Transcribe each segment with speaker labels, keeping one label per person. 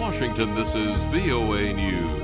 Speaker 1: Washington, this is VOA News.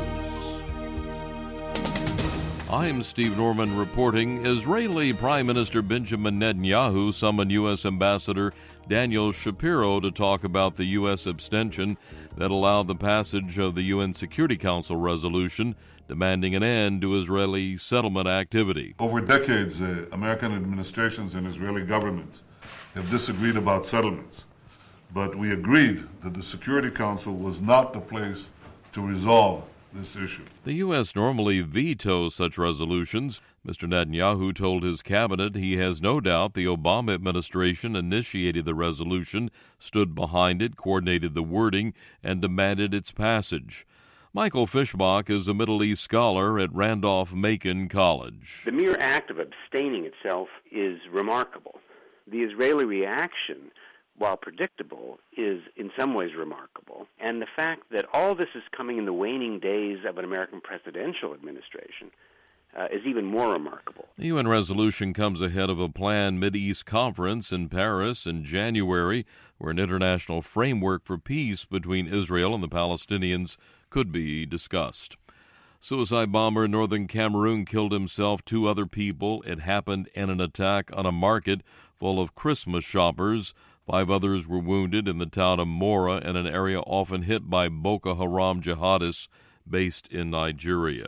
Speaker 1: I'm Steve Norman reporting. Israeli Prime Minister Benjamin Netanyahu summoned U.S. Ambassador Daniel Shapiro to talk about the U.S. abstention that allowed the passage of the UN Security Council resolution demanding an end to Israeli settlement activity.
Speaker 2: Over decades, American administrations and Israeli governments have disagreed about settlements, but we agreed that the Security Council was not the place to resolve this issue.
Speaker 1: The U.S. normally vetoes such resolutions. Mr. Netanyahu told his cabinet he has no doubt the Obama administration initiated the resolution, stood behind it, coordinated the wording, and demanded its passage. Michael Fischbach is a Middle East scholar at Randolph-Macon College.
Speaker 3: The mere act of abstaining itself is remarkable. The Israeli reaction, while predictable, is in some ways remarkable. And the fact that all this is coming in the waning days of an American presidential administration is even more remarkable.
Speaker 1: The UN resolution comes ahead of a planned Mideast conference in Paris in January, where an international framework for peace between Israel and the Palestinians could be discussed. Suicide bomber in northern Cameroon killed himself, 2 other people. It happened in an attack on a market full of Christmas shoppers. 5 others were wounded in the town of Mora, in an area often hit by Boko Haram jihadists based in Nigeria.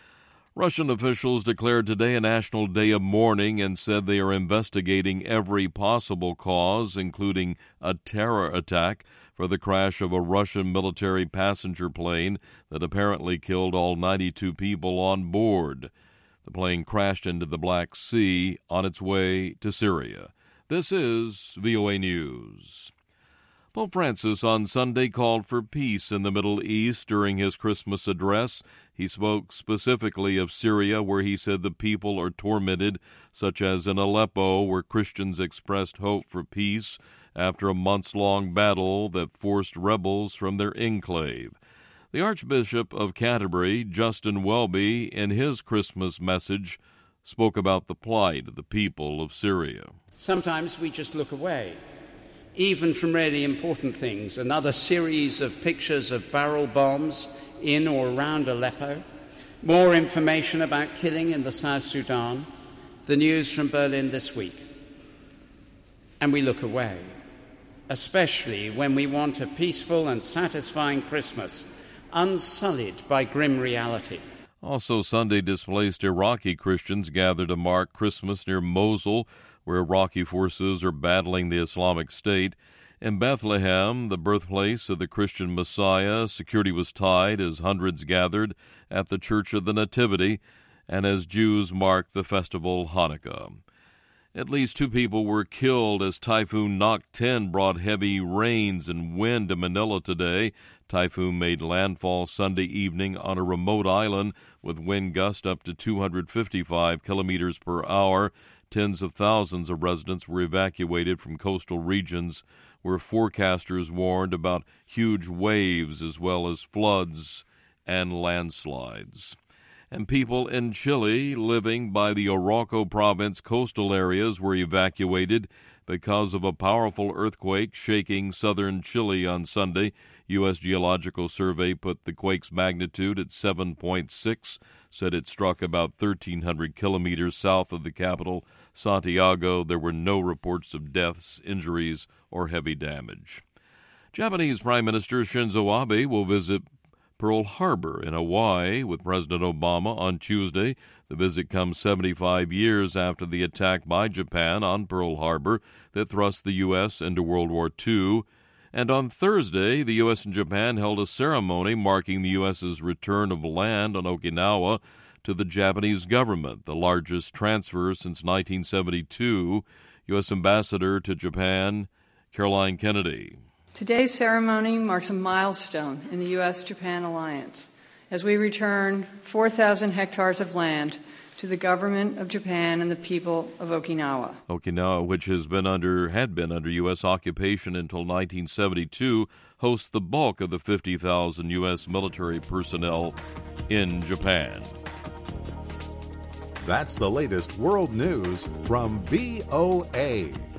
Speaker 1: Russian officials declared today a national day of mourning and said they are investigating every possible cause, including a terror attack, for the crash of a Russian military passenger plane that apparently killed all 92 people on board. The plane crashed into the Black Sea on its way to Syria. This is VOA News. Pope Francis on Sunday called for peace in the Middle East during his Christmas address. He spoke specifically of Syria, where he said the people are tormented, such as in Aleppo, where Christians expressed hope for peace after a months-long battle that forced rebels from their enclave. The Archbishop of Canterbury, Justin Welby, in his Christmas message, spoke about the plight of the people of Syria.
Speaker 4: Sometimes we just look away, even from really important things. Another series of pictures of barrel bombs in or around Aleppo, more information about killing in the South Sudan, the news from Berlin this week. And we look away, especially when we want a peaceful and satisfying Christmas, unsullied by grim reality.
Speaker 1: Also Sunday, displaced Iraqi Christians gathered to mark Christmas near Mosul, where Iraqi forces are battling the Islamic State. In Bethlehem, the birthplace of the Christian Messiah, security was tight as hundreds gathered at the Church of the Nativity and as Jews marked the festival Hanukkah. At least 2 people were killed as Typhoon Nok 10 brought heavy rains and wind to Manila today. Typhoon made landfall Sunday evening on a remote island with wind gusts up to 255 kilometers per hour. Tens of thousands of residents were evacuated from coastal regions where forecasters warned about huge waves as well as floods and landslides. And people in Chile living by the Arauco province coastal areas were evacuated because of a powerful earthquake shaking southern Chile on Sunday. U.S. Geological Survey put the quake's magnitude at 7.6, said it struck about 1,300 kilometers south of the capital, Santiago. There were no reports of deaths, injuries, or heavy damage. Japanese Prime Minister Shinzo Abe will visit Pearl Harbor in Hawaii with President Obama on Tuesday. The visit comes 75 years after the attack by Japan on Pearl Harbor that thrust the U.S. into World War II. And on Thursday, the U.S. and Japan held a ceremony marking the U.S.'s return of land on Okinawa to the Japanese government, the largest transfer since 1972. U.S. Ambassador to Japan, Caroline Kennedy.
Speaker 5: Today's ceremony marks a milestone in the U.S.-Japan alliance as we return 4,000 hectares of land to the government of Japan and the people of Okinawa.
Speaker 1: Okinawa, which had been under U.S. occupation until 1972, hosts the bulk of the 50,000 U.S. military personnel in Japan.
Speaker 6: That's the latest world news from VOA.